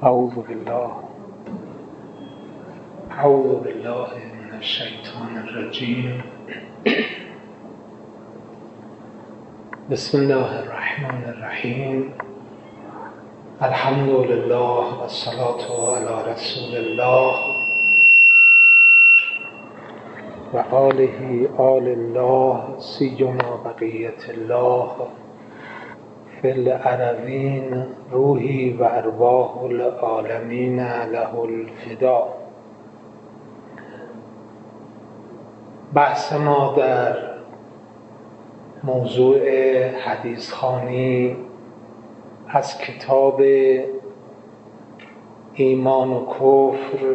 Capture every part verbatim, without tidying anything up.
اعوذ بالله اعوذ بالله من الشیطان الرجیم. بسم الله الرحمن الرحیم. الحمد لله و الصلاة علی رسول الله و آله آل الله سیما بقیت الله فی الارضین روحی و ارواح العالمین له الفدا. بحث ما در موضوع حدیث خوانی از کتاب ایمان و کفر،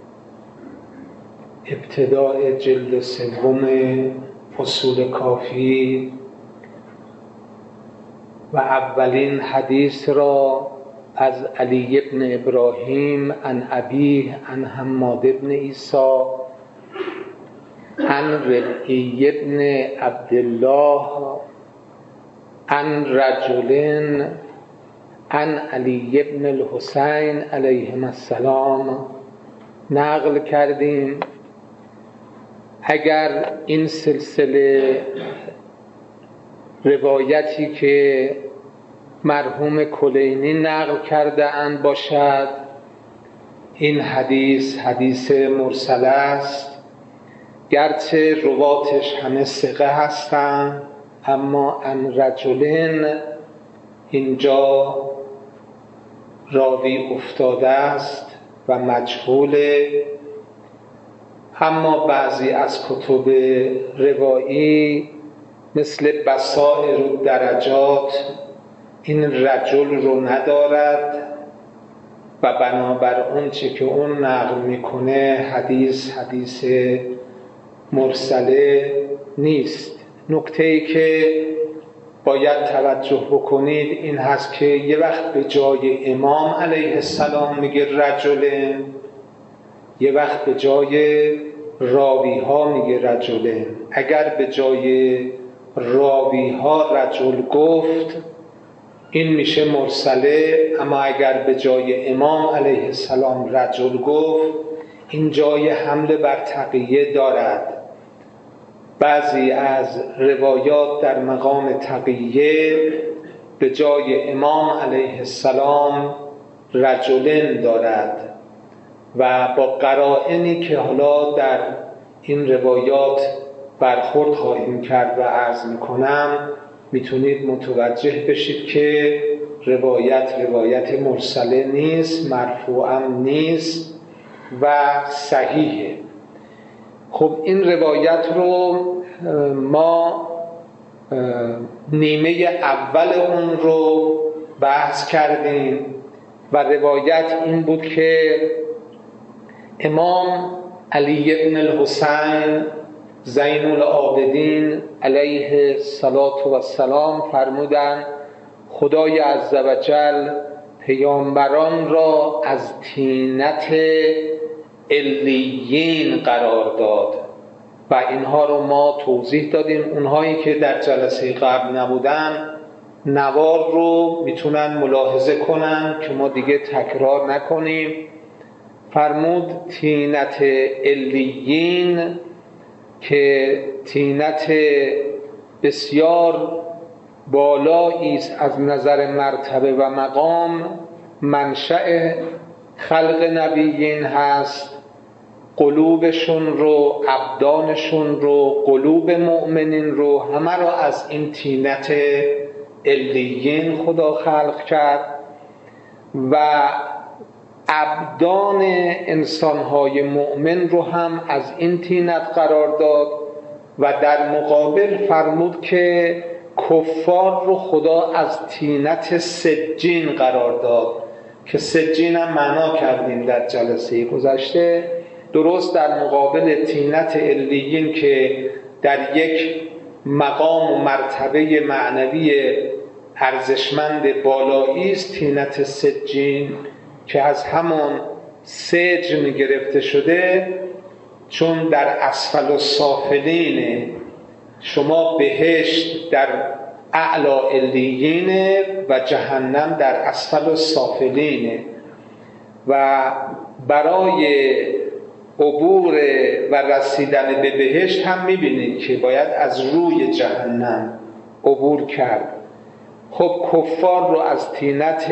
ابتداء جلد سوم اصول کافی و اولین حدیث را از علی بن ابراهیم عن ابیه عن حماد بن عیسی عن ربعی بن عبدالله عن رجل عن علی بن الحسین علیهما السلام نقل کردیم. اگر این سلسله روایتی که مرحوم کلینی نقل کرده اند باشد، این حدیث حدیث مرسل است. گرچه رواتش همه ثقه هستند، اما ان رجلین اینجا راوی افتاده است و مجهوله. اما بعضی از کتب روایی مثل بصائر الدرجات این رجل رو ندارد و بنابر اون چه که اون نقل میکنه حدیث حدیث مرسله نیست. نکته‌ای که باید توجه بکنید این هست که یه وقت به جای امام علیه السلام میگه رجل، یه وقت به جای راوی ها میگه رجل. اگر به جای راوی ها رجل گفت این میشه مرسله، اما اگر به جای امام علیه السلام رجل گفت این جای حمل بر تقیه دارد. بعضی از روایات در مقام تقیه به جای امام علیه السلام رجلن دارد و با قرائنی که حالا در این روایات برخورد خواهیم کرد و عرض میکنم میتونید متوجه بشید که روایت روایت مرسله نیست، مرفوعم نیست و صحیحه. خب این روایت رو ما نیمه اول اون رو بحث کردیم و روایت این بود که امام علی بن الحسین زین العابدین علیه الصلاة و السلام فرمودند خدای عزوجل پیامبران را از طینت علیین قرار داد و اینها رو ما توضیح دادیم. اونهایی که در جلسه قبل نبودن نوار رو میتونن ملاحظه کنن که ما دیگه تکرار نکنیم. فرمود طینت علیین که طینت بسیار بالایی است از نظر مرتبه و مقام، منشأ خلق نبیین هست. قلوبشون رو، ابدانشون رو، قلوب مؤمنین رو همه رو از این طینت علیین خدا خلق کرد و ابدان انسانهای مؤمن رو هم از این طینت قرار داد و در مقابل فرمود که کفار رو خدا از طینت سجین قرار داد که سجین هم معنا کردیم در جلسه گذشته. درست در مقابل طینت علیین که در یک مقام و مرتبه معنوی ارزشمند بالایی است، طینت سجین که از همون سجن گرفته شده، چون در اسفل السافلین شما بهشت در اعلی علیینه و جهنم در اسفل السافلینه و برای عبور و رسیدن به بهشت هم میبینید که باید از روی جهنم عبور کرد. خب کفار رو از طینت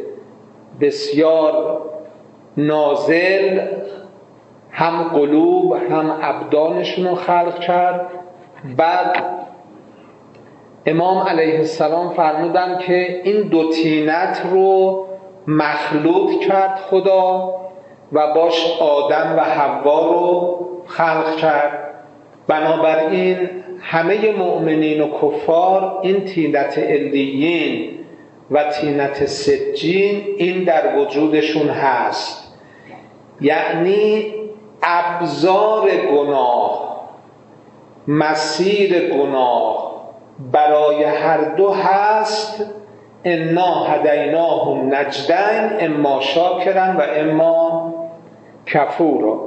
بسیار نازل هم قلوب هم ابدانشون رو خلق کرد. بعد امام علیه السلام فرمودن که این دو طینت رو مخلوط کرد خدا و باش آدم و حوا رو خلق کرد. بنابراین همه مؤمنین و کفار این طینت علیین و طینت سجین این در وجودشون هست، یعنی ابزار گناه، مسیر گناه برای هر دو هست. انا هدیناهم نجدین اما شاکرا و اما کفورا.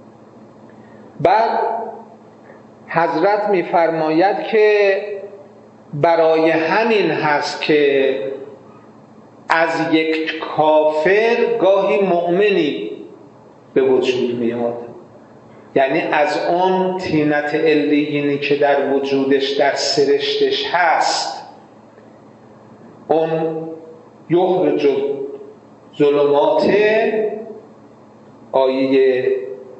بعد حضرت می‌فرماید که برای همین هست که از یک کافر گاهی مؤمنی به وجود میاد، یعنی از اون طینت علیینی که در وجودش در سرشتش هست، اون یخرج ظلمات، آیه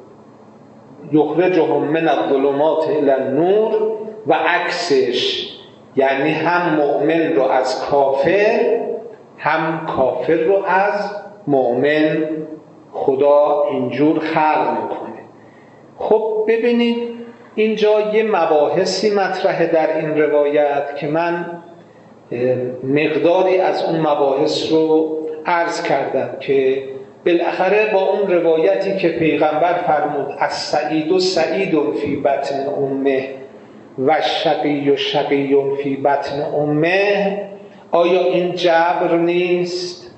یخرجهم من الظلمات الی النور و عکسش، یعنی هم مؤمن رو از کافر هم کافر رو از مؤمن خدا اینجور خلق میکنه. خب ببینید اینجا یه مباحثی مطرحه در این روایت که من مقداری از اون مباحث رو عرض کردم که بالاخره با اون روایتی که پیغمبر فرمود السعید و سعید فی بطن امه و شقی و شقی فی بطن امه، آیا این جبر نیست؟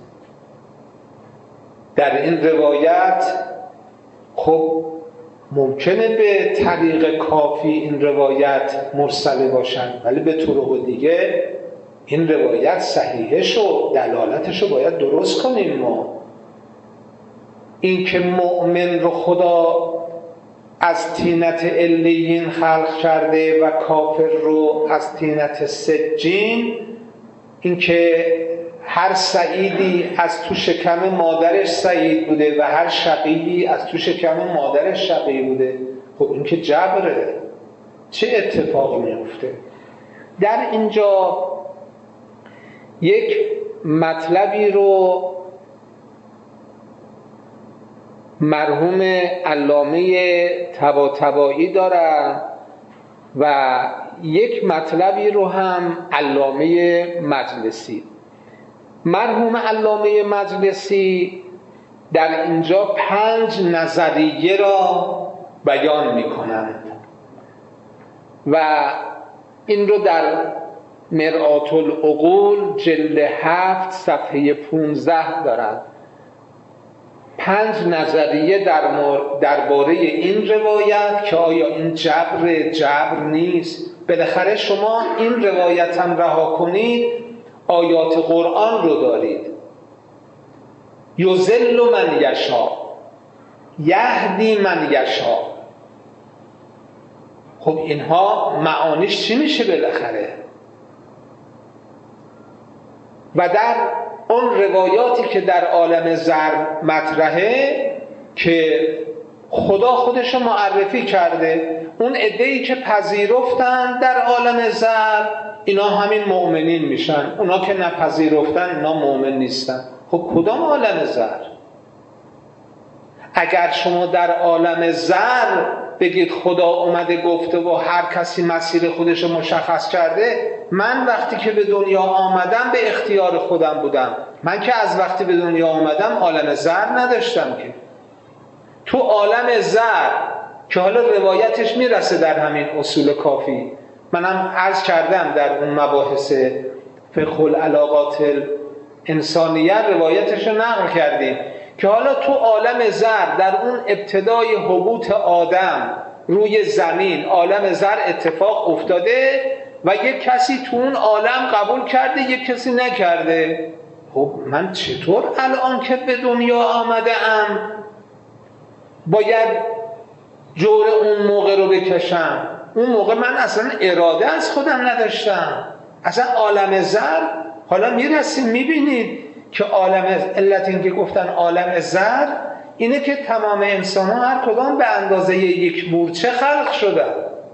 در این روایت خب ممکنه به طریق کافی این روایت مرسله باشن، ولی به طرق دیگه این روایت صحیحش و دلالتش رو باید درست کنیم. ما این که مؤمن رو خدا از طینت علیین خلق کرده و کافر رو از طینت سجین، این که هر سعیدی از تو شکم مادرش سعید بوده و هر شقیدی از تو شکم مادرش شقی بوده، خب این که جبره، چه اتفاق میفته؟ در اینجا یک مطلبی رو مرحوم علامه طباطبایی دارن و یک مطلبی رو هم علامه مجلسی. مرحوم علامه مجلسی در اینجا پنج نظریه را بیان می کنند و این رو در مرآة العقول جلد هفت صفحه پونزده دارند. پنج نظریه در درباره این روایت که آیا این جبر جبر نیست. بالاخره شما این روایت هم رها کنید، آیات قرآن رو دارید، یضل من یشاء یهدی من یشاء. خب اینها معانیش چی میشه بالاخره؟ و در اون روایاتی که در عالم زر مطرحه که خدا خودشو معرفی کرده، اون عده‌ای که پذیرفتن در عالم زر اینا همین مؤمنین میشن، اونا که نپذیرفتن اینا مؤمن نیستن. خب کدام عالم زر؟ اگر شما در عالم زر بگید خدا اومده گفته و هر کسی مسیر خودش رو مشخص کرده، من وقتی که به دنیا آمدم به اختیار خودم بودم، من که از وقتی به دنیا آمدم عالم زر نداشتم که. تو عالم زر که حالا روایتش میرسه در همین اصول کافی، منم عرض کردم در اون مباحث فقه العلاقات انسانیه روایتش رو نقل کردیم که حالا تو عالم زر در اون ابتدای هبوط آدم روی زمین عالم زر اتفاق افتاده و یک کسی تو اون عالم قبول کرده یک کسی نکرده. خب من چطور الان که به دنیا آمده ام باید جور اون موقع رو بکشم؟ اون موقع من اصلا اراده از خودم نداشتم، اصلا عالم زر. حالا میرسیم میبینید که عالم، علت این که گفتن عالم زر اینه که تمام انسان ها هر کدام به اندازه یک مورچه خلق شدن.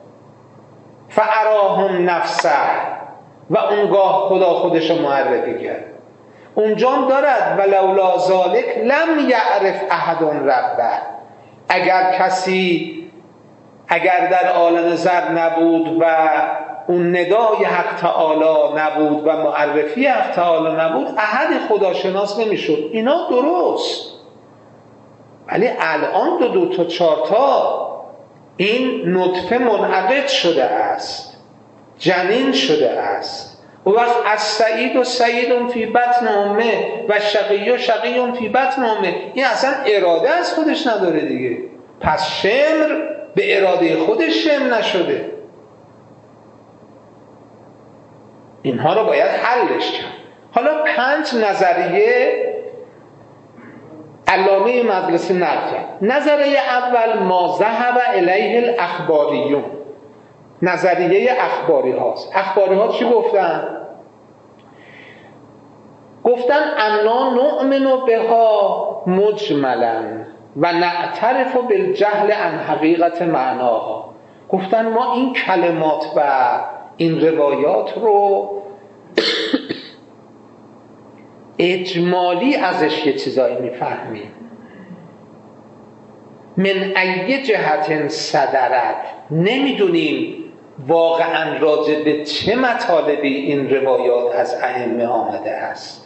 فاراهم نفسه، و اونگاه خدا خودش رو معرفی کرد. اونجا دارد ولولا ذالک لم یعرف احد ربه. اگر کسی اگر در عالم زر نبود و اون ندای حق تعالی نبود و معرفی حق تعالی نبود، احد خداشناس نمیشد. اینا درست، ولی الان دو دو تا چهار تا این نطفه منعقد شده است، جنین شده است. و وقت از سعید و سعید فی بطن امه و شقی و شقی فی بطن امه، این اصلا اراده از خودش نداره دیگه. پس شمر به اراده خودش شمر نشده. اینها رو باید حلش کرد. حالا پنج نظریه علامه مجلسی نقل کرد. نظریه اول ما ذهب الیه الاخباریون، نظریه اخباری هاست. اخباری ها چی گفتن؟ گفتن انا نؤمن بها مجملا و نعترف بالجهل عن حقیقت معناها. گفتن ما این کلمات و این روایات رو اجمالی ازش یه چیزایی میفهمیم. من ای جهت صدرت، نمیدونیم واقعا راجع به چه مطالبی این روایات از ائمه آمده است.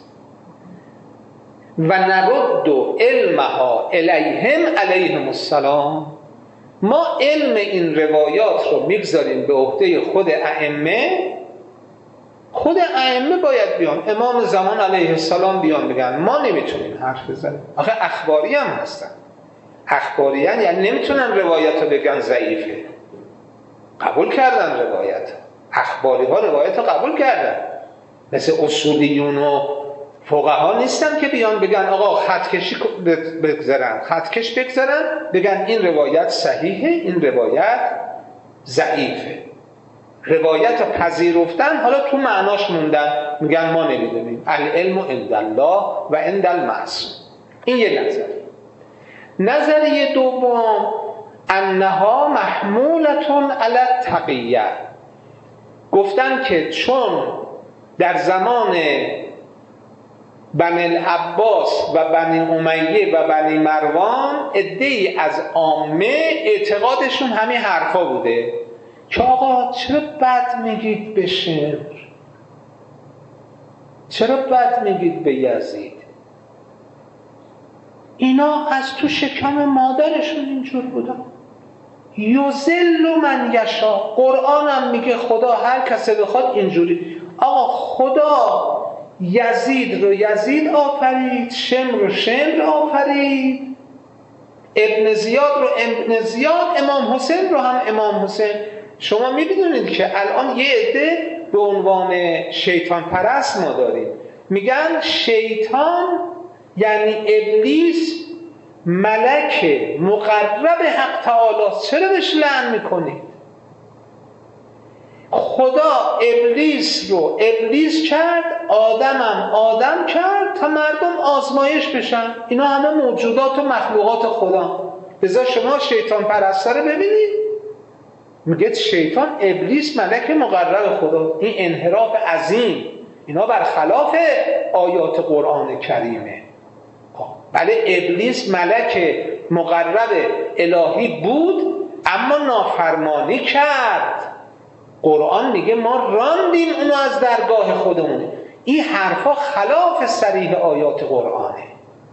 و نرد علمها الیهم علیهم السلام، ما علم این روایات رو میگذاریم به عهده خود ائمه. خود ائمه باید بیان، امام زمان علیه السلام بیان بگن ما نمیتونیم حرف بزنیم. آخه اخباری هم هستن، اخباری هم یعنی نمیتونن روایت رو بگن ضعیفه، قبول کردن روایت. اخباری ها روایت رو قبول کردن، مثل اصولیون و فقها نیستن که بیان بگن آقا خطکشی بگذارن، خطکش بگذارن بگن این روایت صحیحه این روایت ضعیفه. روایت رو پذیرفتن، حالا تو معناش موندن، میگن ما نمیدونیم. العلم عند الله و عند المعصوم. این یه نظر. نظریه دوم انها محمولتون علی التقیه، گفتن که چون در زمان بنی العباس و بنی امیه و بنی مروان عده‌ای از عامه اعتقادشون همین حرفا بوده که آقا چرا بد میگید به شمر، چرا بد میگید به یزید، اینا از تو شکم مادرشون اینجور بودن. یذل من یشاء، قرآن هم میگه خدا هر کسی بخواد اینجوری. آقا خدا یزید رو یزید آفرید، شمر رو شمر آفرید، ابن زیاد رو ابن زیاد، امام حسین رو هم امام حسین. شما میبینید که الان یه عده به عنوان شیطان پرست ما داریم، میگن شیطان یعنی ابلیس ملک مقرب حق تعالی، چرا بهش لعن میکنید؟ خدا ابلیس رو ابلیس کرد، آدمم آدم کرد تا مردم آزمایش بشن. اینا همه موجودات و مخلوقات خدا. بذار شما شیطان پرسته رو ببینید، میگه شیطان ابلیس ملک مقرب خدا. این انحراف عظیم، اینا برخلاف آیات قرآن کریمه. بله ابلیس ملک مقرب الهی بود اما نافرمانی کرد. قرآن میگه ما راندیم اونو از درگاه خودمون. این حرفا خلاف صریح آیات قرآنه.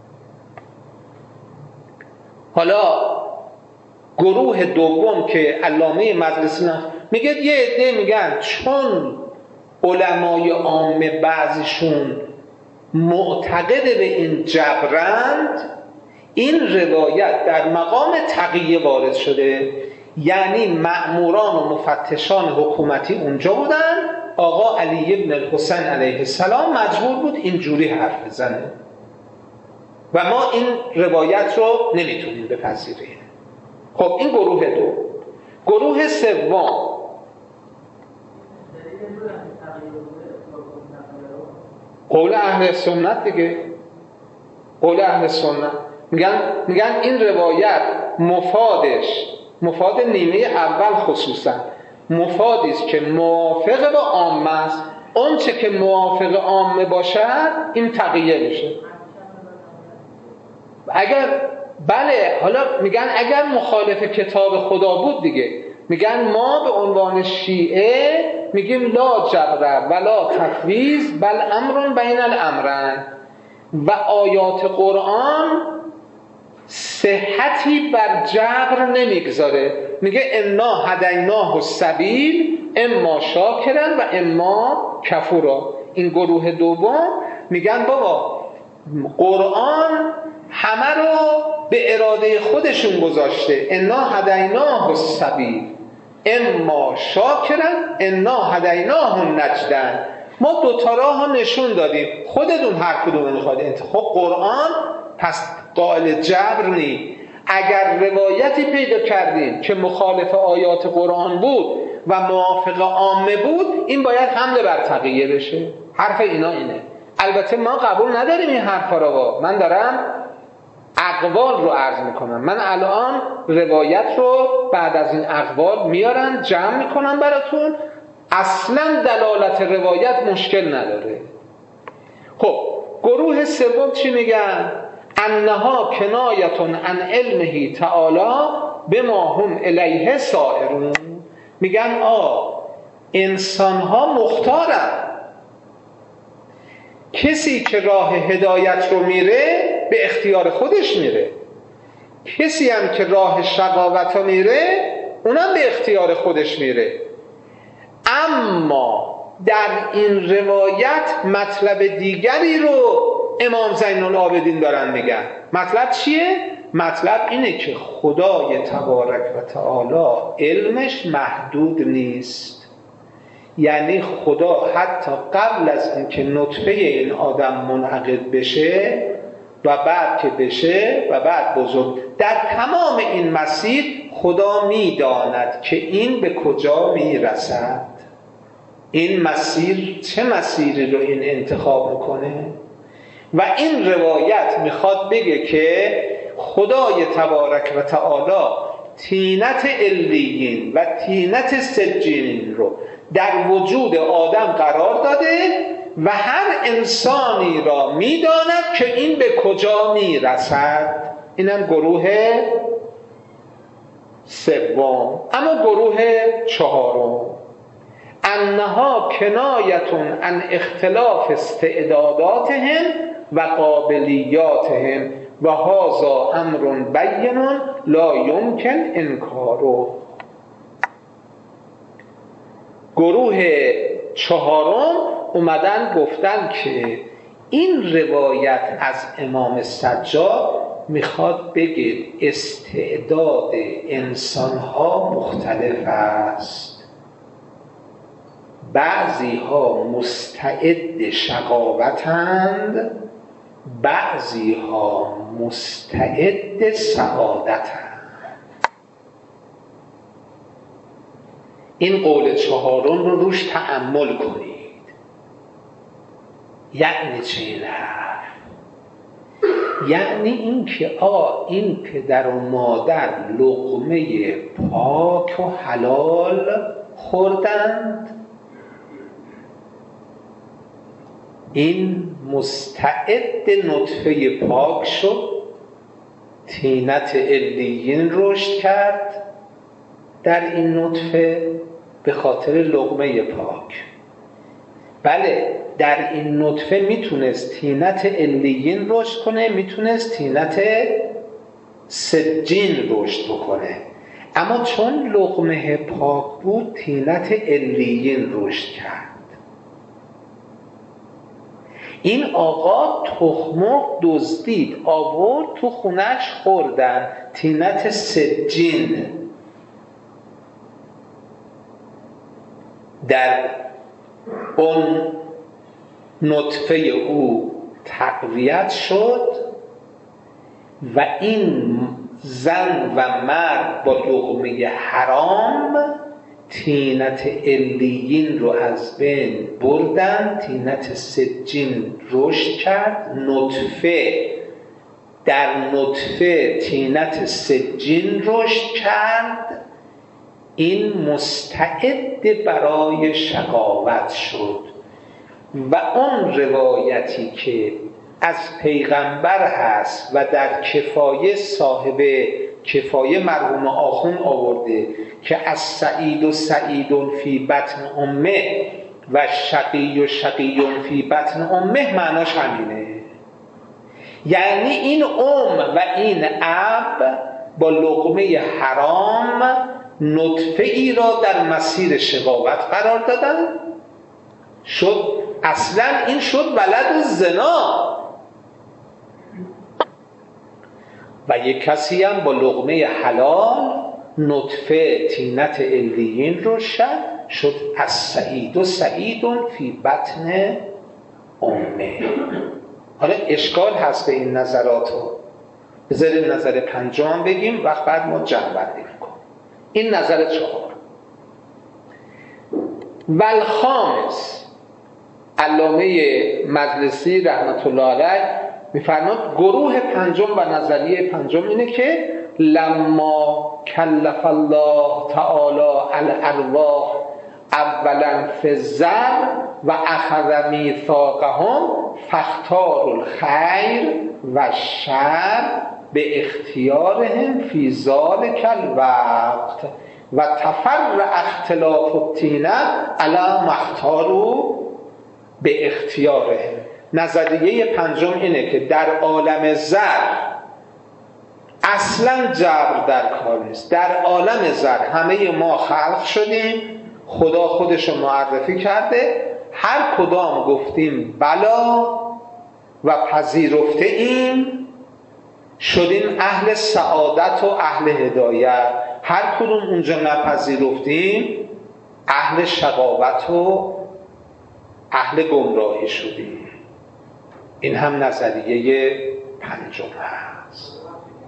حالا گروه دوم که علامه مجلسی میگه، یه عده میگن چون علمای عامه بعضیشون معتقد به این جبرند، این روایت در مقام تقیه وارد شده. یعنی مأموران و مفتشان حکومتی اونجا بودن، آقا علی ابن الحسین علیه السلام مجبور بود اینجوری حرف بزنه و ما این روایت رو نمیتونیم بپذیریم. خب این گروه دو. گروه سوم قول اهل سنت دیگه، قول اهل سنت میگن میگن این روایت مفادش، مفاد نیمه اول خصوصا مفادی است که موافق با عامه است. اون چه که موافق عامه باشد این تقیه میشه. اگر بله، حالا میگن اگر مخالف کتاب خدا بود دیگه، میگن ما به عنوان شیعه میگیم لا جبر ولا تفویض بل امر بین الامرین و آیات قرآن صحتی بر جبر نمیگذاره. میگه انا هدیناه السبیل اما شاکرا و اما کفورا. این گروه دوم میگن بابا قرآن همه رو به اراده خودشون گذاشته، انا هدیناه السبیل اما شاکرا انا هدیناه النجدین. ما دوتا راه ها نشون دادیم، خودتون هر کدوم میخواد انتخاب. قرآن پس قائل جبر نی. اگر روایتی پیدا کردیم که مخالف آیات قرآن بود و موافق عامه بود، این باید حمله بر تقیه بشه. حرف اینا اینه. البته ما قبول نداریم این حرفا رو. من دارم اقوال رو عرض میکنم. من الان روایت رو بعد از این اقوال میارن جمع میکنم براتون. اصلا دلالت روایت مشکل نداره. خب گروه سوم چی میگن؟ انها کنایتون عن علمه تعالی بما هم الیه سائرون. میگن آ انسان ها مختارن، کسی که راه هدایت رو میره به اختیار خودش میره، کسی هم که راه شقاوت رو میره اونم به اختیار خودش میره. اما در این روایت مطلب دیگری رو امام زین العابدین دارن میگن. مطلب چیه؟ مطلب اینه که خدای تبارک و تعالی علمش محدود نیست. یعنی خدا حتی قبل از اینکه نطفه این آدم منعقد بشه و بعد که بشه و بعد بزرگ، در تمام این مسیر خدا میداند که این به کجا میرسد، این مسیر چه مسیری رو این انتخاب میکنه. و این روایت میخواد بگه که خدای تبارک و تعالی طینت علیین و طینت سجین رو در وجود آدم قرار داده و هر انسانی را میداند که این به کجا میرسد. اینم گروه سوم. اما گروه چهارم انها کنایتون عن اختلاف استعداداتهم و قابلیاتهم و هذا امر بین لا یمکن انکاره. گروه چهارم اومدن گفتن که این روایت از امام سجاد میخواد بگه استعداد انسانها مختلف است. بعضی ها مستعد شقاوتند، بعضی ها مستعد سعادتند. این قول چهارم رو روش تأمل کنید. یعنی چه این حرف؟ یعنی این که آ این پدر و مادر لقمه پاک و حلال خوردند، این مستعد نطفه پاک شد، طینت علیین رشد کرد در این نطفه به خاطر لقمه پاک. بله در این نطفه میتونست طینت علیین رشد کنه، میتونست طینت سجین رشد بکنه، اما چون لقمه پاک بود طینت علیین رشد کرد. این آقا تخمق دزدید آورد تو خونش خوردن، طینت سجین. در اون نطفه او تقویت شد و این زن و مرد با لقمه حرام طینت علیین رو از بین بردن، طینت سجین رشد کرد، نطفه در نطفه طینت سجین رشد کرد، این مستعد برای شقاوت شد. و اون روایتی که از پیغمبر هست و در کفایه صاحب کفایه مرحوم آخون آورده که از سعید و سعید فی بطن امه و شقی و شقی فی بطن امه، معناش همینه. یعنی این ام و این اب با لقمه حرام نطفه ای را در مسیر شقاوت قرار دادن، شد اصلا این شد ولد زنا. و یک کسی هم با لقمه حلال نطفه طینت علیین رو شد شد از سعید و سعید فی بطن امه. حالا اشکال هست به این نظرات رو، بذاریم نظر پنجم بگیم وقت بعد ما جمع بندی میکنیم. این نظر چهار. والخامس، علامه مجلسی رحمت الله علیه میفرماد گروه پنجم و نظریه پنجم اینه که لما کلف الله تعالی الارواح اولا فی الزر و اخذ میثاقهم فاختاروا الخیر و الشر به اختیارهم فی ذلک الوقت و تفرع اختلاف الطینه علی ما اختاروا به اختیارهم. نظریه پنجم اینه که در عالم زر اصلا جبر در کار نیست. در عالم زر همه ما خلق شدیم، خدا خودشو معرفی کرده، هر کدام گفتیم بلا و پذیرفته ایم، شدیم اهل سعادت و اهل هدایت. هر کدوم اونجا نپذیرفتیم اهل شقاوت و اهل گمراهی شدیم. این هم نظریه پنجم هست.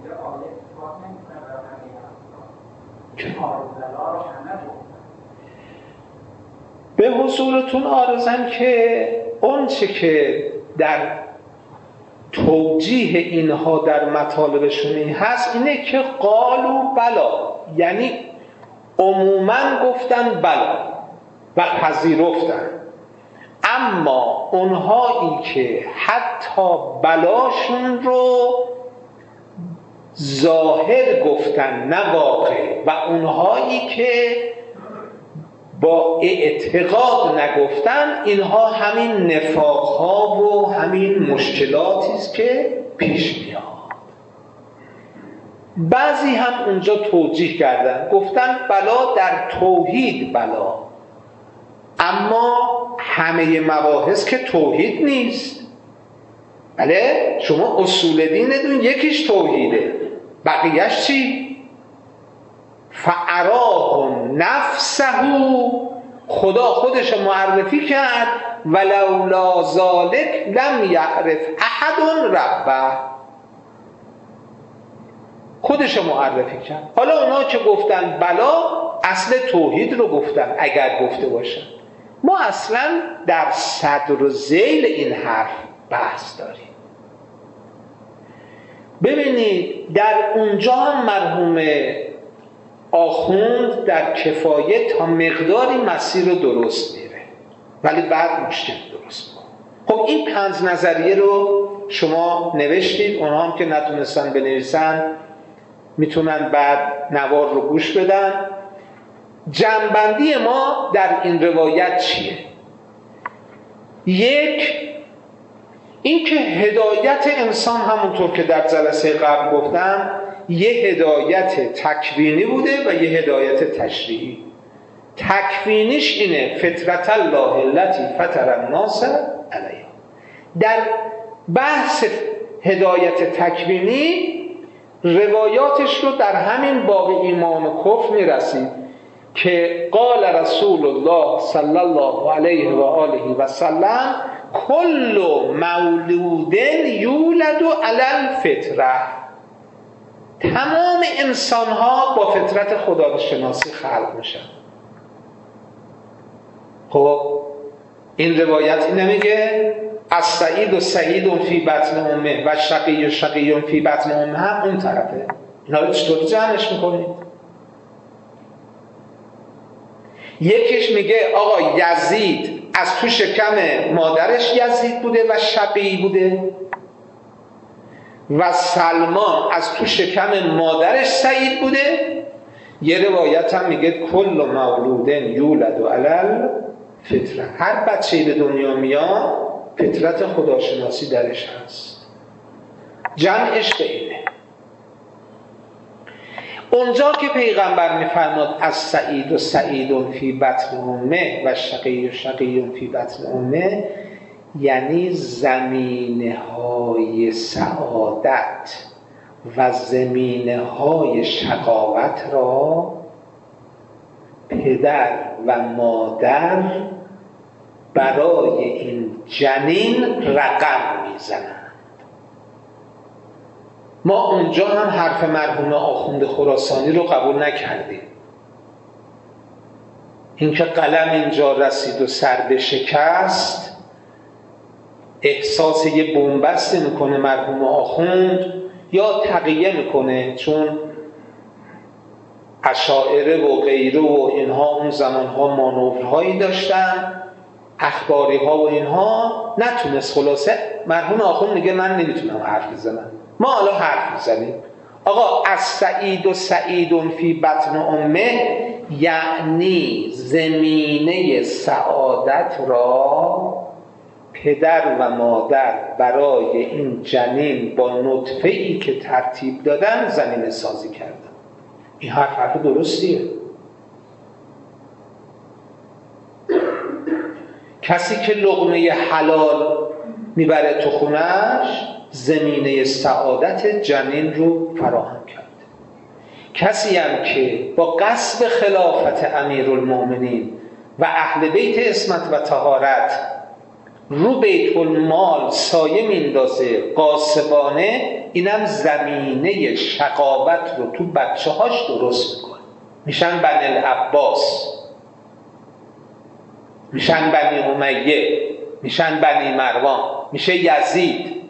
به حضورتون عارضم که اون چه که در توجیه اینها در مطالبشون این هست اینه که قالوا بلا، یعنی عموما گفتن بلا و پذیرفتن، اما اونهایی که حتی بلاشون رو ظاهر گفتن نه واقع، و اونهایی که با اعتقاد نگفتن، اینها همین نفاقها و همین مشکلاتی است که پیش میاد. بعضی هم اونجا توجیه کردن، گفتن بلا در توحید بلا، اما همه مباحث که توحید نیست. بله شما اصول دینتون یکیش توحیده، بقیهش چی؟ فَأَرَاهُمْ نَفْسَهُ، خدا خودش معرفی کرد، وَلَوْلَا ذَلِكَ لَمْ يَعْرِفْ أَحَدٌ رَبَّهُ، خودش معرفی کرد. حالا اونا که گفتن بلا اصل توحید رو گفتن، اگر گفته باشن. ما اصلا در صدر و ذیل این حرف بحث داریم. ببینید در اونجا هم مرحوم آخوند در کفایه تا مقداری مسیر رو درست میره، ولی بعد مشکل درست میکنه. خب این پنج نظریه رو شما نوشتید، اونها هم که نتونستن بنویسن میتونن بعد نوار رو گوش بدن. جنبندی ما در این روایت چیه؟ یک، این که هدایت انسان همونطور که در جلسه قبل گفتم یه هدایت تکوینی بوده و یه هدایت تشریعی. تکوینیش اینه فطرت الله التي فطر الناس علیها. در بحث هدایت تکوینی روایاتش رو در همین باب ایمان و کفر میرسید که قال رسول الله صلی الله علیه و آله و سلم کل مولود یولد علی الفطره، تمام انسان ها با فطرت خداشناسی خلق میشن. خب این روایت نمیگه السعید و سعید فی بطن امه و شقی و شقی فی بطن امه، هم اون طرفه. اینا رو چطور جمعش میکنید؟ یکیش میگه آقا یزید از تو شکم مادرش یزید بوده و شقی بوده و سلمان از تو شکم مادرش سعید بوده. یه روایت هم میگه کل مولود یولد علی الفطره، هر بچه‌ای به دنیا میاد فطرت خداشناسی درش هست. جمعش به اینه. اونجا که پیغمبر میفرماد از سعید و سعید فی بطن امه و شقی و شقی فی بطن امه، یعنی زمینه های سعادت و زمینه های شقاوت را پدر و مادر برای این جنین رقم میزنند. ما اونجا هم حرف مرحوم آخوند خراسانی رو قبول نکردیم. اینکه قلم اینجا رسید و سر به شکست، احساس یه بنبست میکنه مرحوم آخوند یا تقیه میکنه، چون اشاعره و غیره و اینها اون زمانها مانورهایی داشتن، اخباری ها و اینها، نتونست. خلاصه مرحوم آخوند میگه من نمیتونم حرف بزنم، ما حالا حرف بزنیم. آقا از سعید و سعید فی بطن امه یعنی زمینه سعادت را پدر و مادر برای این جنین با نطفه‌ای که ترتیب دادن زمینه سازی کردن. این حرف حرف درستیه. کسی که لقمه حلال میبره تو خونش زمینه سعادت جنین رو فراهم کرده. کسی هم که با غصب خلافت امیرالمومنین و اهل بیت عصمت و طهارت رو بیت المال سایه میندازه غاصبانه، اینم زمینه شقاوت رو تو بچه هاش درست میکنه. میشن بنی العباس، میشن بنی امیه، میشن بنی مروان، میشه یزید.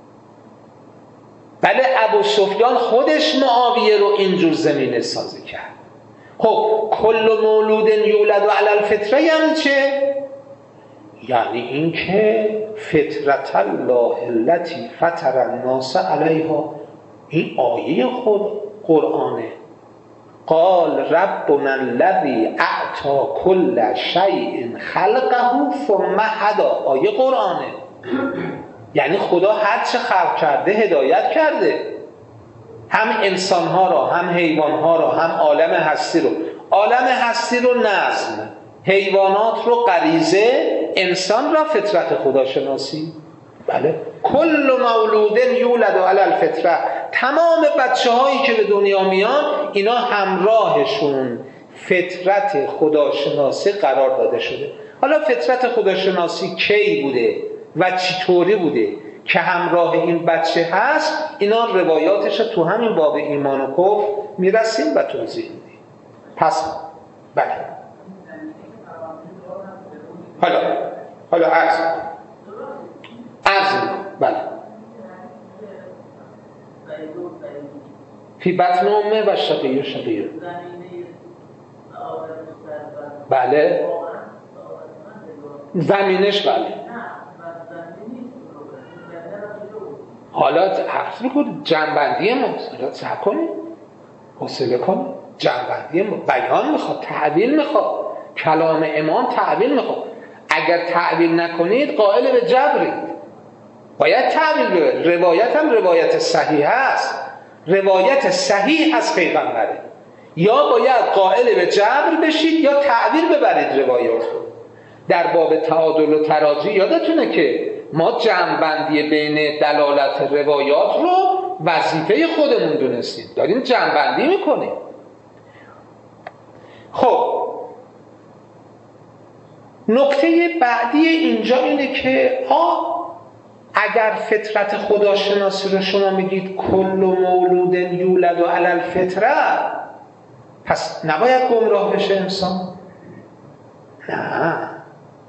بله ابو سفیان خودش معاویه رو اینجور زمینه سازی کرد. خب کل مولود یولد علی الفطره یعنی چه؟ یعنی این که فطرت الله التي فطر الناس علیها، این آیه خود قرآنه. قال ربنا الذی اعطى كل شیء خلقه ثم هدی، آیه قرآنه. یعنی خدا هر چه خلق کرده هدایت کرده، هم انسانها را، هم حیوانها را، هم عالم هستی رو. عالم هستی رو نظم، حیوانات رو غریزه، انسان را فطرت خداشناسی. بله کل مولود یولد علی الفطره، تمام بچه هایی که به دنیا میان اینا همراهشون فطرت خداشناسی قرار داده شده. حالا فطرت خداشناسی کی بوده و چطوری بوده که همراه این بچه هست، اینا روایاتش تو همین باب ایمان و کفر میرسیم و توضیح میدیم. پس بله حالا حالا عرض عرض بله فی بطن امه و شقی و شقی، بله زمینش بله. حالا عرض میکنید جنبندی ما، حالا صبر کنید، حوصله کنید. جنبندی ما بیان میخواد، تعبیر میخواد، کلام امام تعبیر میخواد. اگر تعبیر نکنید قائل به جبرید، باید تعبیر ببرید. روایت هم روایت صحیح است، روایت صحیح از پیغمبره. یا باید قائل به جبر بشید یا تعبیر ببرید روایات رو. در باب تعادل و تراجی یادتونه که ما جمع‌بندی بین دلالت روایات رو وظیفه خودمون دونستیم، داریم جمع‌بندی میکنیم. خب نکته بعدی اینجا اینه که آ اگر فطرت خداشناسی رو شما میگید کل مولود یولد علی الفطره، پس نباید گمراه بشه انسان؟ نه،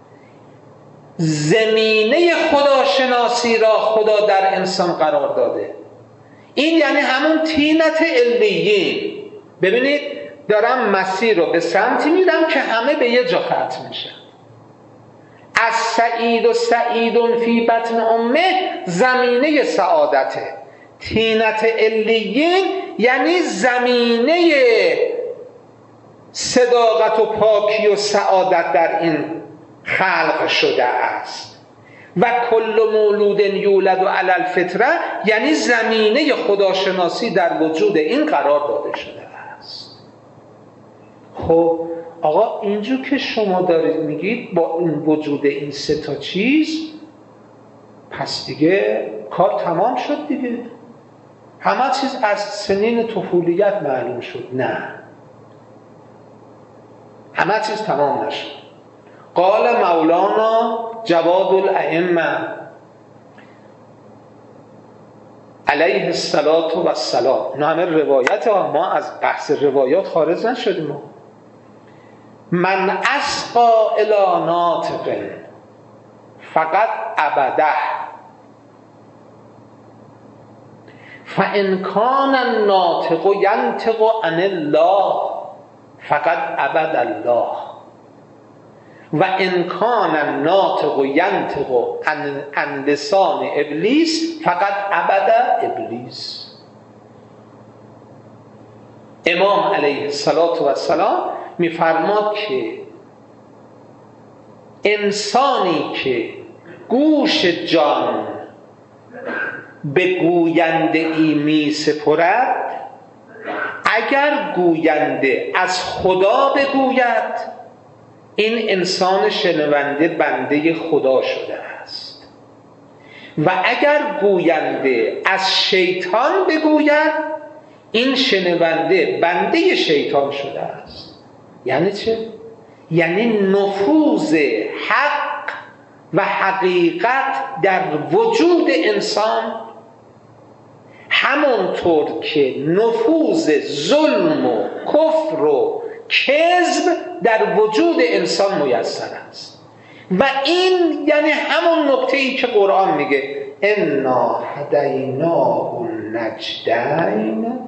زمینه خداشناسی را خدا در انسان قرار داده. این یعنی همون طینت علیین. ببینید دارم مسیر رو به سمتی میرم که همه به یه جا ختم میشه. از سعید و سعیدون فی بطن امه زمینه سعادته. طینت علیین یعنی زمینه صداقت و پاکی و سعادت در این خلق شده است. و کل مولود یولد علی الفطره یعنی زمینه خداشناسی در وجود این قرار داده شده است. خب آقا اینجور که شما دارید میگید با این وجود این سه تا چیز، پس دیگه کار تمام شد دیگه، همه چیز از سنین طفولیت معلوم شد. نه، همه چیز تمام نشد. قال مولانا جواد الائمه علیه الصلاة و السلام. اینا همه روایت ها، ما از بحث روایات خارج نشدیم. من اسقا الی ناطق فقط عبده فان کان الناطق ینطق عن الله فقط عبد الله و ان کان الناطق ینطق عن, عن لسان ابلیس فقط عبد ابلیس. امام علیه الصلاة و السلام میفرماد که انسانی که گوش جان به گوینده ای می سپرد، اگر گوینده از خدا بگوید، این انسان شنونده بنده خدا شده است. و اگر گوینده از شیطان بگوید، این شنونده بنده شیطان شده است. یعنی چه؟ یعنی نفوذ حق و حقیقت در وجود انسان همونطور که نفوذ ظلم و کفر و کذب در وجود انسان میسر است. و این یعنی همون نکته‌ای که قرآن میگه انا هدیناه النجدین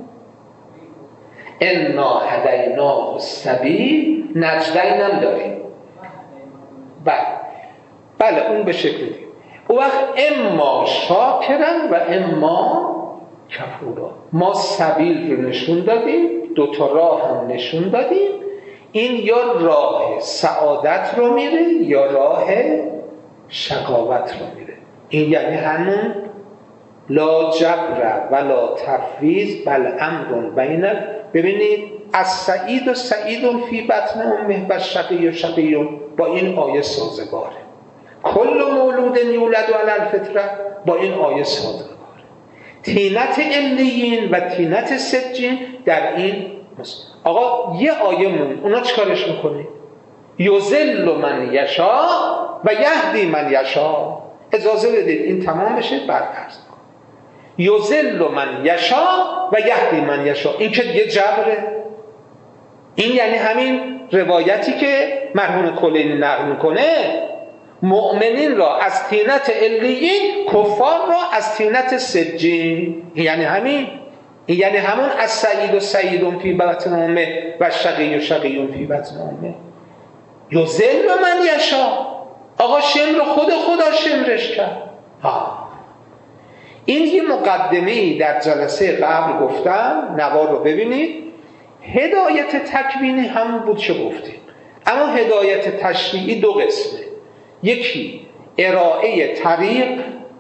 انا هدیناه السبیل. نجدین هم داریم. بله بله اون به شکل دیگه. او وقت اما شاکرن و اما کفورا. ما سبیل رو نشون دادیم، دو تا راه هم نشون دادیم. این یا راه سعادت رو میره یا راه شقاوت رو میره. این یعنی همون لا جبر ولا تفویض بل امر بین. ببینید از سعید و سعیدون فی بطن امه و شقی و شقیون با این آیه سازگاره. کل مولود یولد علی الفطره با این آیه سازگاره. طینت علیین و طینت سجین در این مصر. آقا یه آیه مون، اونا چکارش میکنه؟ یذل من یشا و یهدی من یشا. اجازه بدید این تمام بشه بعد عرض کنم. یذل من یشا و یهدی من یشا. این که دیگه جبره. این یعنی همین روایتی که مرحوم کلینی نقل میکنه، مؤمنین را از طینت علیین، کفار را از طینت سجین. یعنی همین، یعنی همون از سعید و سعیدون فی بطن امه و شقی و شقیون فی بطن امه. یذل من یشا. آقا شمر خود خدا شمرش کرد. ها. این یه مقدمه‌ای در جلسه قبل گفتم، نوار رو ببینید. هدایت تکوینی همون بود چه گفتیم، اما هدایت تشریعی دو قسمه. یکی ارائه طریق،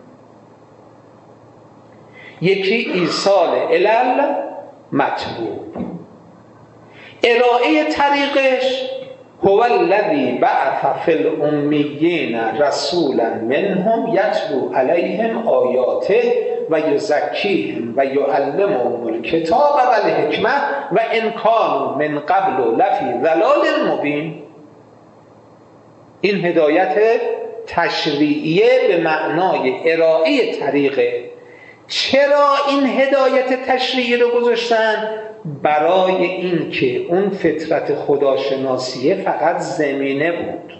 یکی ایصال علل مطلوب. ارائه طریقش هو الذی بعث فی الامیین رسولا منهم یتلو علیهم آیاته و یزکیهم و یعلمهم الکتاب و الحکمه و ان کانوا من قبل لفی ضلال مبین. این هدایت تشریعیه به معنای ارائه طریقه. چرا این هدایت تشریعی رو گذاشتن؟ برای این که اون فطرت خداشناسیه فقط زمینه بود،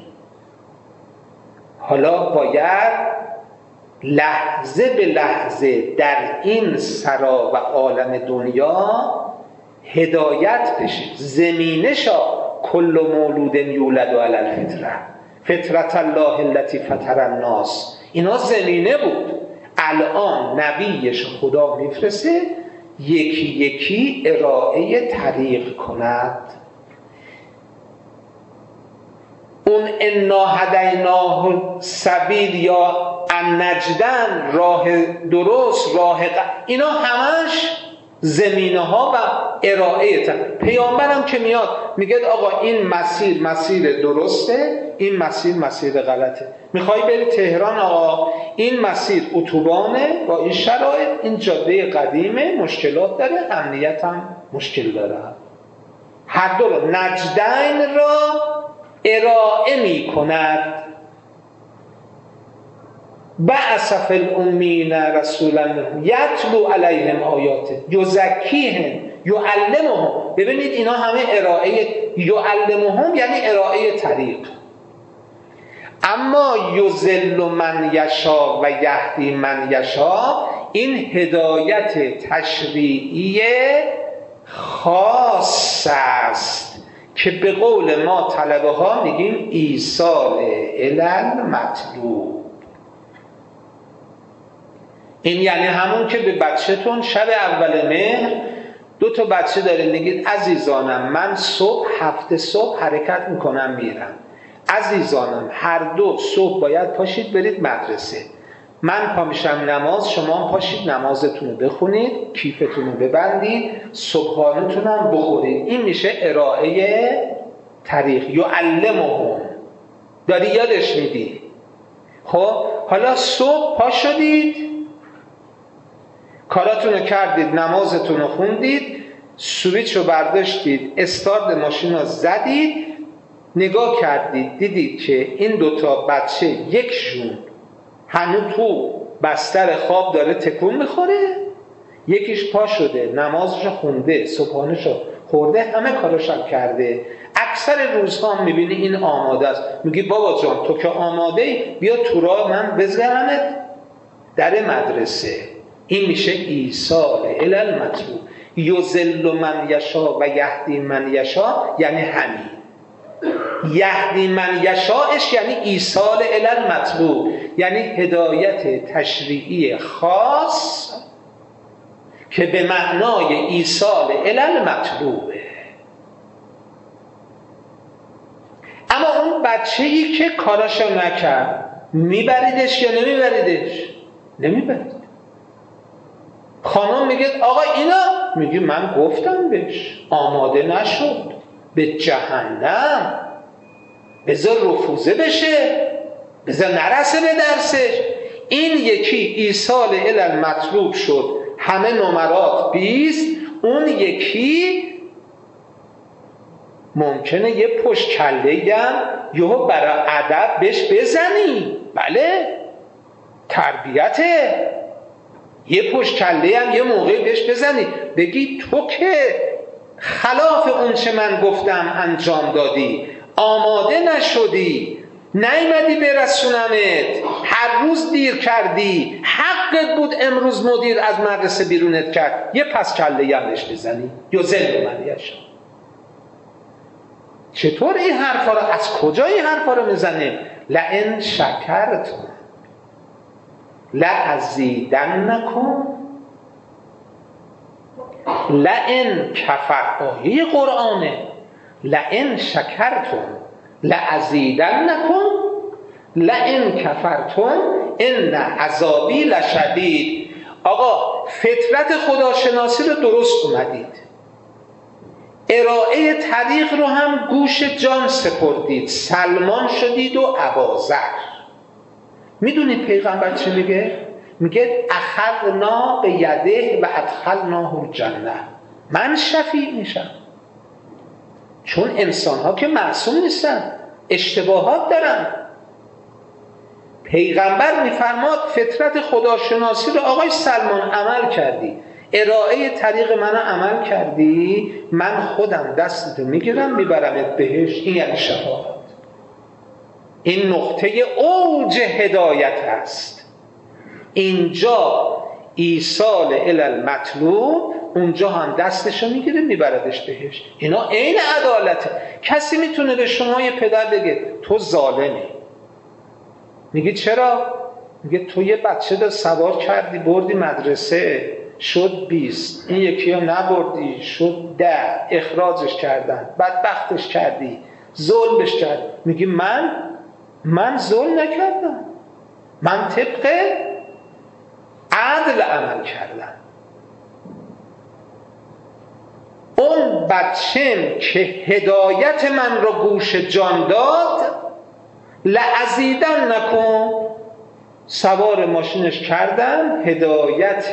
حالا باید لحظه به لحظه در این سرا و عالم دنیا هدایت بشه. زمینه شا کل مولود یولد علی الفطره فطرت الله التي فطر الناس، اینا زمینه بود. الان نبیش خدا میفرسته یکی یکی ارائه طریق کند. اون انا هدیناه سبیل یا النجدن، راه درست، راه ق... اینا همش زمینه ها و ارائه طریق. پیامبرم که میاد میگه آقا این مسیر مسیر درسته، این مسیر مسیر غلطه. میخوای بری تهران، آقا این مسیر اتوبانه با این شرایط، این جاده قدیمه مشکلات داره، امنیت هم مشکل داره. هر دو رو نجدین را ارائه می کند. بعث فی الامین رسولا یتلو علیهم آیاته یزکیهم یعلمهم. ببینید اینا همه ارائه، یعلمهم یعنی ارائه طریق. اما یضل من یشاء و یهدی من یشاء، این هدایت تشریعی خاص است که به قول ما طلبه ها میگیم ایصال الی المطلوب. این یعنی همون که به بچه‌تون شب اول مهر دو تا بچه داره میگید عزیزانم من صبح هفته صبح حرکت میکنم میرم، عزیزانم هر دو صبح باید پاشید برید مدرسه، من پا میشم نماز، شما هم پاشید نمازتون رو بخونید، کیفتون رو ببندید، صبحانه‌تون هم بخورید. این میشه ارائه طریق. یعلمهم، داری یادش میدی. خب حالا صبح پا شدید، کاراتون رو کردید، نمازتون رو خوندید، سویچ رو برداشتید، استارت ماشین رو زدید، نگاه کردید دیدید که این دوتا بچه یکشون هنوز تو بستر خواب داره تکون میخوره، یکیش پا شده نمازش خونده صبحانه‌ش خورده، همه کارش هم کرده. اکثر روزها هم میبینی این آماده است. میگی بابا جان تو که آماده ای بیا تو راه من بزنمت در مدرسه. این میشه ایصال الی المطلوب. یضل من یشاء و یهدی من یشاء یعنی همین. یهدی من یشاءش یعنی ایصال الی المطلوب، یعنی هدایت تشریعی خاص که به معنای ایصال الی المطلوبه. اما اون بچه‌ای که کاراشو نکرد میبریدش یا نمیبریدش؟ نمیبرید. خانم میگه آقا اینا، میگه من گفتم بهش آماده نشد، به جهنم، بذار رفوزه بشه، بذار نرسه به درسش. این یکی ایصال الی المطلوب شد، همه نمرات بیست. اون یکی ممکنه یه پشت کله هم یهو برای ادب بهش بزنی، بله تربیته، یه پشت کله هم یه موقع بهش بزنی بگی تو که خلاف اون چه من گفتم انجام دادی، آماده نشدی، نیومدی برسونمت، هر روز دیر کردی، حقت بود امروز مدیر از مدرسه بیرونت کرد، یه پس کله هم بهش بزنی. یضل من یشاء. چطور این حرفا رو، از کجا این حرفا رو میزنه؟ لئن شکرتم لازیدنکم لئن کفر، آیه قرآنه، لئن شکرتم لازیدنکم لئن کفرتم ان عذابی لشدید. آقا فطرت خداشناسی رو درست اومدید، ارائه طریق رو هم گوش جان سپردید، سلمان شدید و ابازر. میدونید پیغمبر چی میگه؟ میگه اخذنا به یده و ادخلناه الجنه. من شفیع میشم، چون انسان ها که معصوم نیستن، اشتباهات دارن. پیغمبر میفرماد فطرت خداشناسی رو آقای سلمان عمل کردی، ارائه طریق منو عمل کردی، من خودم دستتو میگیرم میبرمت بهش. این یعنی شفاعت. این نقطه اوج هدایت است. اینجا ایصال الی المطلوب، اونجا هم دستشو میگیره میبردش بهش. اینا عین عدالته. کسی میتونه به شما یه پدر بگه تو ظالمی، میگه چرا؟ میگه تو یه بچه دا سوار کردی بردی مدرسه شد بیست، این یکی ها نبردی شد ده، اخراجش کردن، بدبختش کردی، ظلمش کردی. میگه من من ظلم نکردم، من طبق عدل عمل کردم. اون بچم که هدایت من را گوش جان داد، لعزیدن نکن، سوار ماشینش کردم، هدایت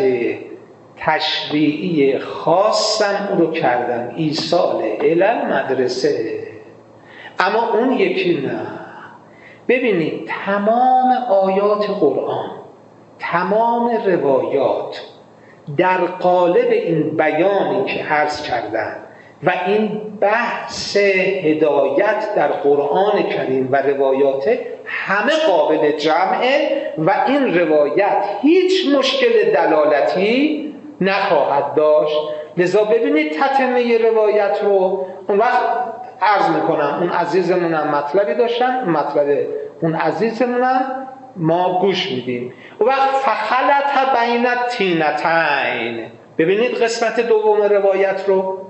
تشریعی خاصم رو کردم، ایصال الی المدرسه. اما اون یکی نه. ببینید تمام آیات قرآن، تمام روایات در قالب این بیانی که عرض کردن و این بحث هدایت در قرآن کریم و روایات همه قابل جمعه و این روایت هیچ مشکل دلالتی نخواهد داشت. لذا ببینید تتمه روایت رو اون وقت عرض میکنم. اون عزیزمونم مطلبی داشتن، مطلب اون عزیزمونم ما گوش میدیم. و وقت فخلط بین الطینتین. ببینید قسمت دوم روایت رو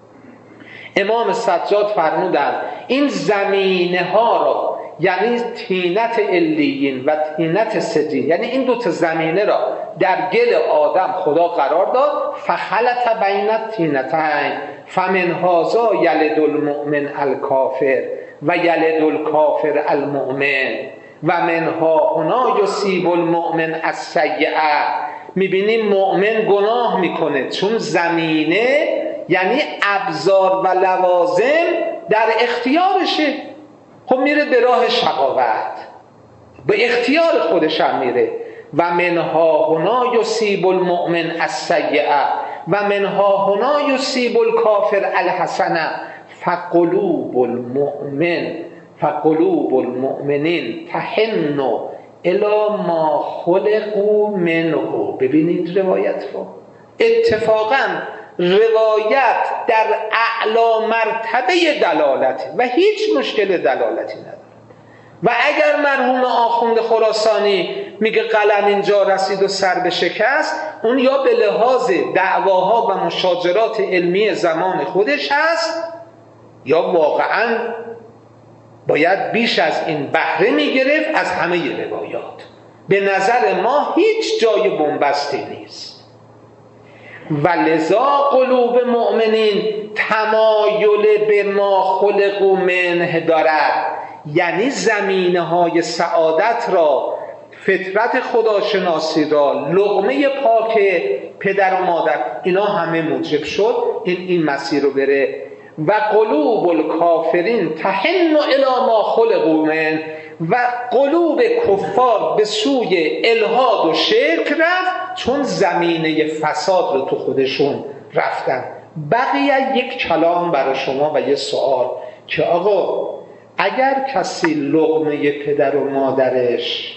امام سجاد فرمودند این زمینه ها را، یعنی طینت علیین و طینت سجین، یعنی این دو تا زمینه را در گل آدم خدا قرار داد. فخلط بین الطینتین فمن هذا یلد المؤمن الکافر و یلد الکافر المؤمن و منها هنا یصیب المؤمن السیئه. میبینیم مؤمن گناه میکنه چون زمینه، یعنی ابزار و لوازم در اختیارشه. خب میره به راه شقاوت، به اختیار خودش هم میره. و منها هنا یصیب المؤمن السیئه و منها هنا یصیب الکافر الحسنه فقلوب المؤمن فقلوب المؤمنین تحن الی ما خلقوا منه. ببینید روایت رو. اتفاقا روایت در اعلی مرتبه دلالته و هیچ مشکل دلالتی نداره. و اگر مرحوم آخوند خراسانی میگه قلم اینجا رسید و سر به شکست، اون یا به لحاظ دعواها و مشاجرات علمی زمان خودش هست، یا واقعا باید بیش از این بهره میگرفت از همه روایات. به نظر ما هیچ جای بنبستی نیست. و لذا قلوب مؤمنین تمایل به ما خلقوا منه دارد، یعنی زمینه های سعادت را، فطرت خداشناسی را، لقمه پاک پدر و مادر، اینا همه موجب شد این این مسیر رو بره. و قلوب الکافرین تحن الی ما خلقوا منه، و قلوب کفار به سوی الحاد و شرک رفت چون زمینه فساد رو تو خودشون رفتن. بقیه یک کلام برای شما و یه سوال که آقا اگر کسی لقمه پدر و مادرش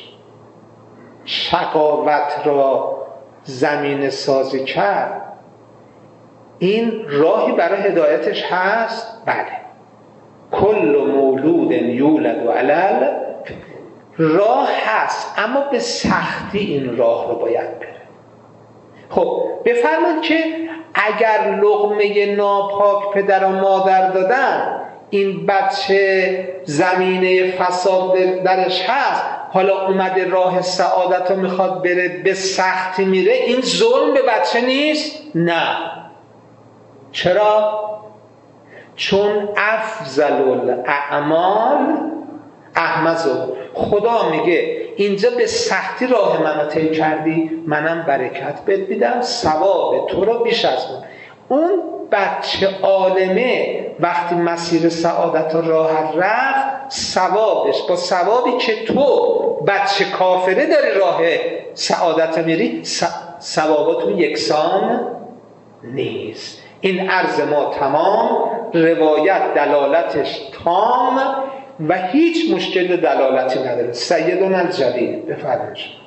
شقاوت را زمینه سازی کرد، این راهی برای هدایتش هست؟ بله. کل مولود یولد و علل، راه هست، اما به سختی این راه رو باید بره. خب بفرمایید که اگر لقمه ناپاک پدر و مادر دادن، این بچه زمینه فساد درش هست، حالا اومده راه سعادت رو میخواد بره، به سختی میره، این ظلم به بچه نیست؟ نه. چرا؟ چون افضل الاعمال احمزو. خدا میگه اینجا به سختی راه منو طی کردی، منم برکت بهت میدم، ثواب تو رو بیش از اون. اون بچه عالمه وقتی مسیر سعادت رو راه رفت، ثوابش با ثوابی که تو بچه کافره داری راه سعادت میری، ثواباتون یکسان نیست. این عرض ما تمام، روایت دلالتش تام و هیچ مشکل دلالتی نداره. سیدنا الجلیل بفرمایید.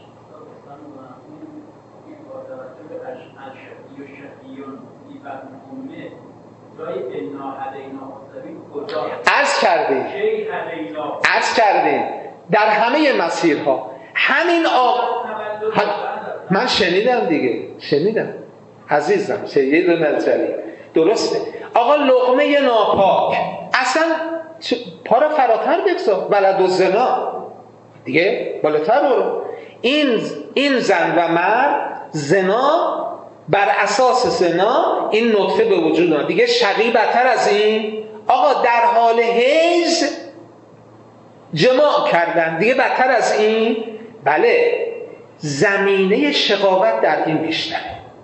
عرض کردیم عرض کردیم در همه مسیرها همین آقا من شنیدم دیگه شنیدم عزیزم سیدنا الجلیل درسته. آقا لقمه ناپاک اصلا پا را فراتر بگذار، ولد و زنا دیگه بالاتر برو. این این زن و مرد زنا، بر اساس زنا این نطفه به وجود آمد دیگه. شقی بدتر از این؟ آقا در حال حیض جماع کردن دیگه بدتر از این؟ بله، زمینه شقاوت در این بیشتره.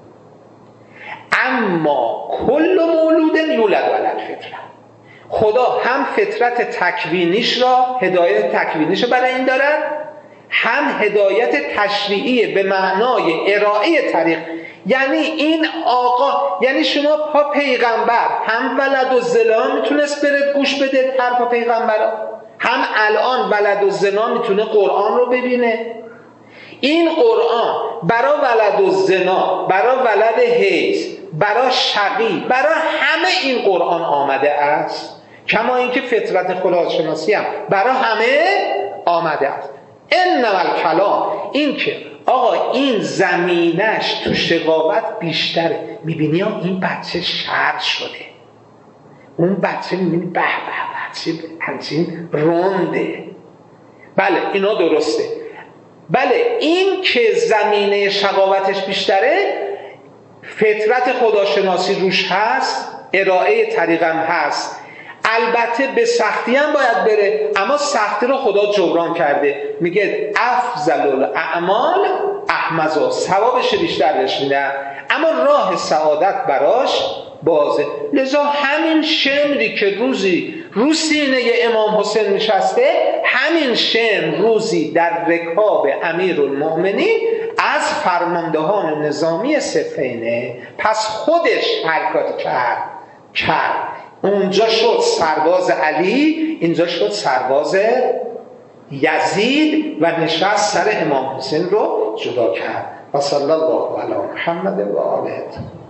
اما کل مولود یولد علی الفطره، خدا هم فطرت تکوینیش را، هدایت تکوینیش را برای این دارد، هم هدایت تشریعی به معنای ارائه طریق. یعنی این آقا، یعنی شما پا پیغمبر هم ولد و زنا میتونست بره گوش بده حرف پیغمبر، هم الان ولد و زنا میتونه قرآن رو ببینه. این قرآن برای ولد و زنا، برای ولد حیض، برای شقی، برای همه این قرآن آمده است. کما اینکه فطرت خداشناسی هم برای همه آمده است. انما الکلام، این که آقا این زمینش تو شقاوت بیشتره. میبینی این بچه شر شده، اون بچه میبینی به به بچه همچین رونده. بله اینا درسته. بله این که زمینه شقاوتش بیشتره، فطرت خداشناسی روش هست، ارائه طریقم هست. البته به سختی هم باید بره، اما سختی رو خدا جبران کرده. میگه افضل الاعمال احمزا، ثوابش بیشتر رسیده، اما راه سعادت براش بازه. لذا همین شمری که روزی رو سینه امام حسین نشسته، همین شمر روزی در رکاب امیرالمؤمنین از فرماندهان نظامی صفینه، پس خودش حرکت کرد کرد اونجا شد سرباز علی، اینجا شد سرباز یزید و نشست سر امام حسین رو جدا کرد. و صلی الله علی محمد و آله.